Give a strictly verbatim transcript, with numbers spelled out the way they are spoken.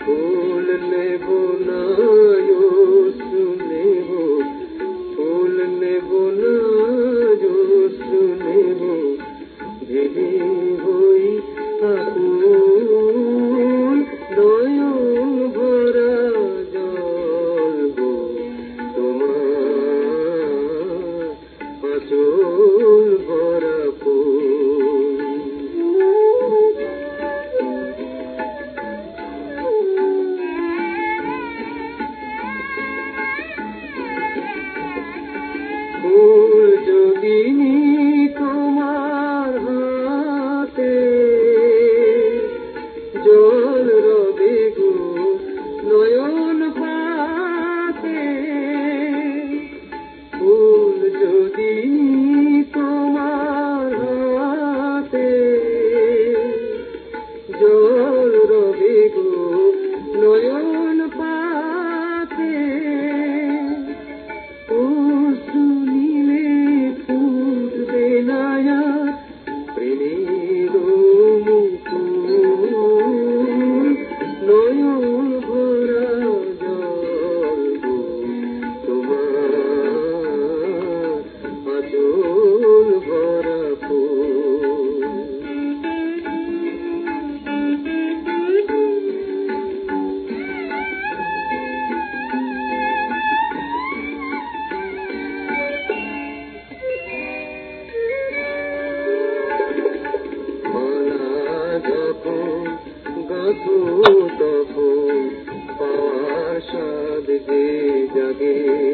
फूल नेबो ना यो सुनेबो फूल नेबो ना यो सुनेबो भेदी हई आकुल नयन भरा जल गो তোমার আঁচল ভরা ফুল ফুল যদি নি তোমার হাতে জল রবে গো নয়ন পাতে ফুল যদি নি তোমার হাতে জল রবে গো নয়ন পাতে শুনিলে ফুটবে না প্রেমের মুকুল নয়ন ভরা জল গো তোমার আঁচল ভরা ফুল তখন পাওয়ার স্বাদ যে জাগে